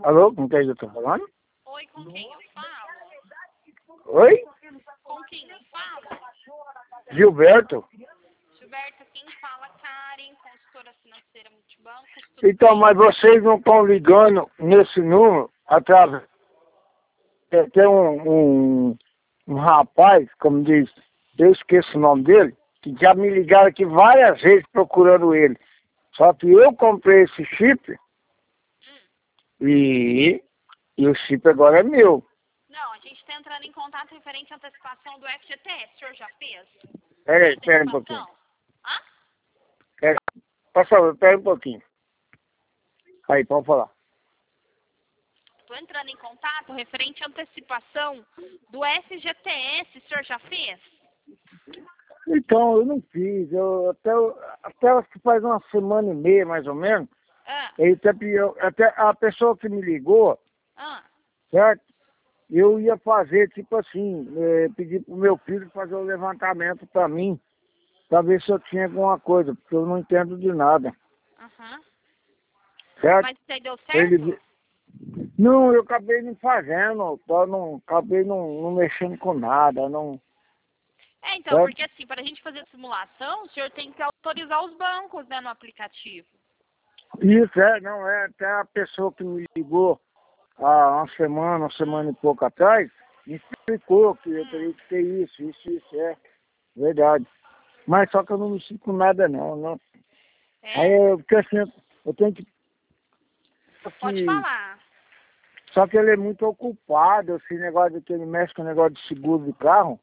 Alô, com quem eu tô falando? Oi, com quem eu falo? Oi? Com quem eu falo? Gilberto? Gilberto, quem fala? Karen, consultora financeira multibanco. Tudo Então, bem? mas vocês não estão ligando nesse número através... Tem um rapaz, como diz, eu esqueço o nome dele, que já me ligaram aqui várias vezes procurando ele. Só que eu comprei esse chip e o chip agora é meu. Não, a gente está entrando em contato referente à antecipação do FGTS. O senhor já fez? Pera um pouquinho. Antecipação? Hã? Por favor, pera um pouquinho. Aí, pode falar. Estou entrando em contato referente à antecipação do FGTS. O senhor já fez? Então, eu não fiz. Até acho que faz uma semana e meia, mais ou menos. Ele até a pessoa que me ligou, certo? Eu ia fazer, tipo assim, pedir pro meu filho fazer o levantamento para mim, para ver se eu tinha alguma coisa, porque eu não entendo de nada. Certo? Mas isso aí deu certo? Não, eu acabei não fazendo, acabei não mexendo com nada, não. Então, Certo? porque assim, para a gente fazer simulação, o senhor tem que autorizar os bancos, né, no aplicativo. Isso, não, até a pessoa que me ligou há uma semana e pouco atrás, me explicou que eu teria que ter isso, é verdade. Mas só que eu não mexi com nada não. Aí, porque assim, eu tenho que... Pode falar. Só que ele é muito ocupado, esse negócio que ele mexe com o negócio de seguro de carro,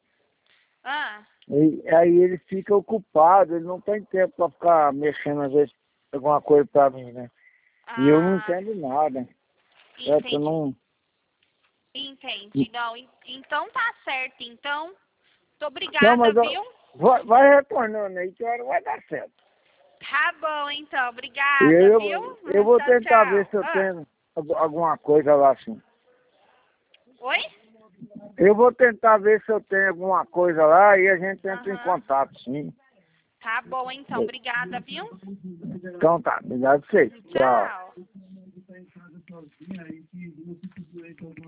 e aí ele fica ocupado, ele não tem tempo para ficar mexendo às vezes alguma coisa para mim, né? E eu não entendo nada. Entendi. Eu não... Entendi. Não, então tá certo. Então, muito Não, obrigada, mas viu? vai retornando aí que a hora vai dar certo. Tá bom, então. E Obrigada, viu? eu vou Tchau, tentar ver se tchau. eu tenho alguma coisa lá assim. Oi? Eu vou tentar ver se eu tenho alguma coisa lá e a gente entra em contato, sim. Tá bom, então. Obrigada, viu? Então tá, obrigado a vocês. Tchau. Tchau.